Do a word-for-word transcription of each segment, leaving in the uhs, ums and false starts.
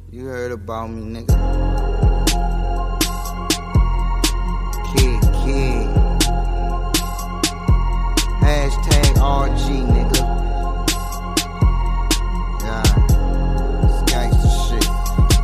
You heard about me, nigga. Kid, kid. Hashtag R G, nigga. Yeah. It's gangsta shit.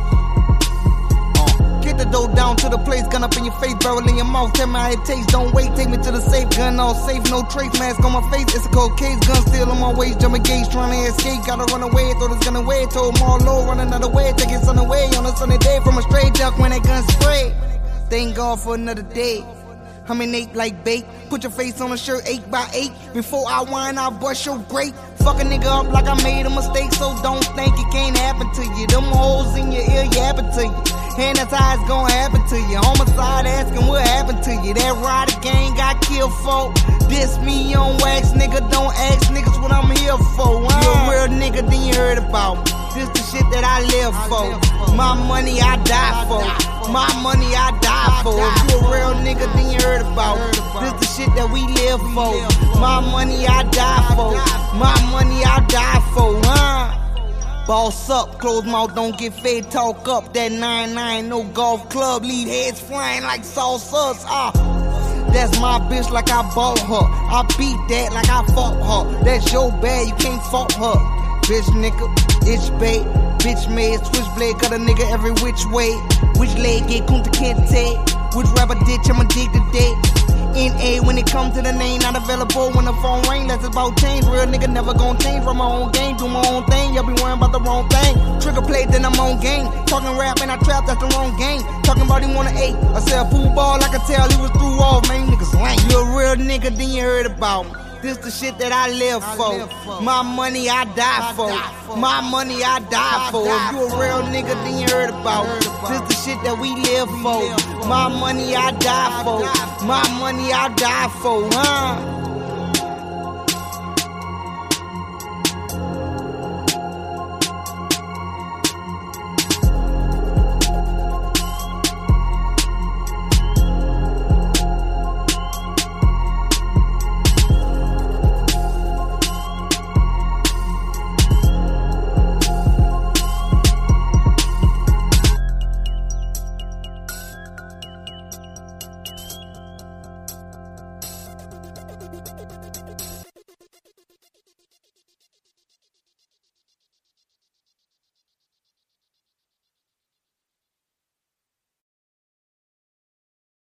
Uh, get the dough down to the place, gun up in your face, barrel in your mouth. Tell me how it tastes. Don't wait, take me to the safe. Gun all safe, no trace, mask on my face. It's a cold case, gun still on my waist. Jumping gauge, trying to escape. Gotta run away, throw this gun away. Told them all low, run another way. Take his son away on a sunny day from a straight duck when that gun spray. Thank God for another day. I'm in eight like bait. Put your face on a shirt eight by eight. Before I whine, I bust your grape. Fuck a nigga up like I made a mistake, so don't think it can't happen to you. Them holes in your ear yapping to you. And that's how it's gonna happen to you. Homicide asking what happened to you. That rider gang got killed for. Diss me on wax, nigga. Don't ask niggas what I'm here for. Uh. You a real nigga, then you heard about me. This the shit that I live for. My money I die for. My money I die for. If you a real nigga, then you heard about me. This the shit that we live for. My money I die for. My money I die for. Uh. Boss up, close mouth, don't get fed, talk up. That nine nine, no golf club, lead heads flying like saucers. Ah, that's my bitch like I bought her. I beat that like I fought her. That's your bad, you can't fault her. Bitch nigga, itch bait, bitch made, switchblade, cut a nigga every which way. Which leg get kunta kente? Which rapper ditch, I'ma dig the date. N A when it comes to the name, not available when the phone ring. That's about change. Real nigga never gon' change. Run my own game, do my own thing. Y'all be worrying about the wrong thing. Trigger play, then I'm on game. Talking rap and I trap, that's the wrong game. Talking about he wanna eight. I sell pool ball, I can tell he was through all. Man, niggas lame. You a real nigga, then you heard about me. This the shit that I live for. My money I die for. My money I die for. If you a real nigga, then you heard about it. This the shit that we live for. My money I die for. My money I die for. Huh?